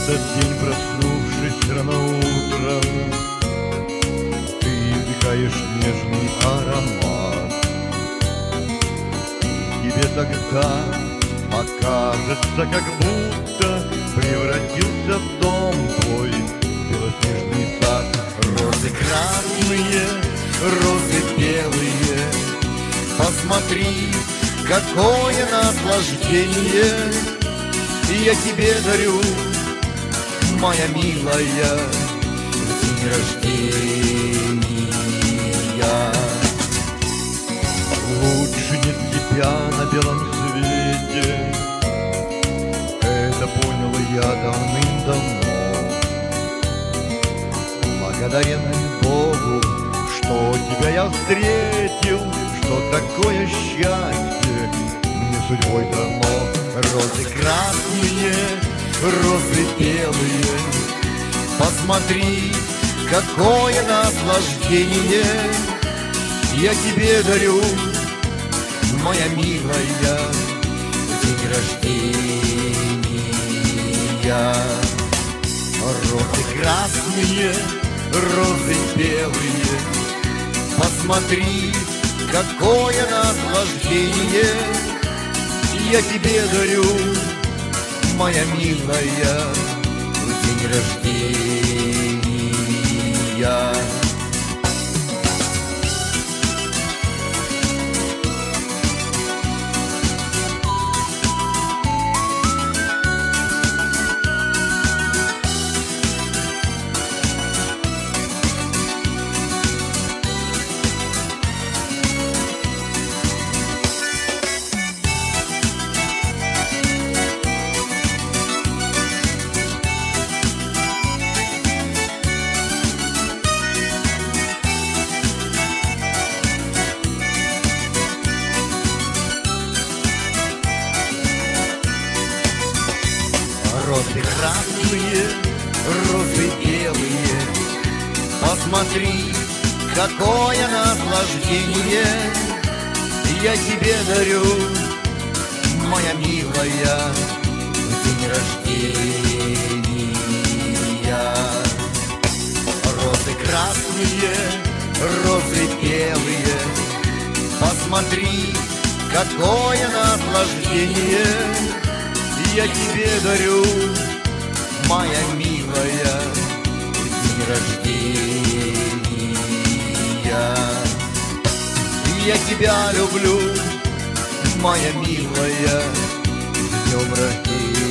этот день, проснувшись рано утром, ты вдыхаешь нежный аромат. Тебе тогда покажется, как будто превратился в дом твой белоснежный сад. Розы красные, розы белые, посмотри, какое наслаждение я тебе дарю, моя милая, в день рождения. Лучше нет тебя на белом свете, это понял я давным-давно. Благодарен Богу, что тебя я встретил, что такое счастье мне судьбой дано. Розы красные, розы белые, посмотри, какое наслаждение я тебе дарю, моя милая, в день рождения. Розы красные, розы белые, посмотри, какое наслаждение я тебе дарю, моя милая, в день рождения. Розы красные, розы белые, посмотри, какое наслаждение я тебе дарю, моя милая, в день рождения. Розы красные, розы белые, посмотри, какое наслаждение я тебе дарю, моя милая, в день рождения. Я тебя люблю, моя милая, с днем рождения.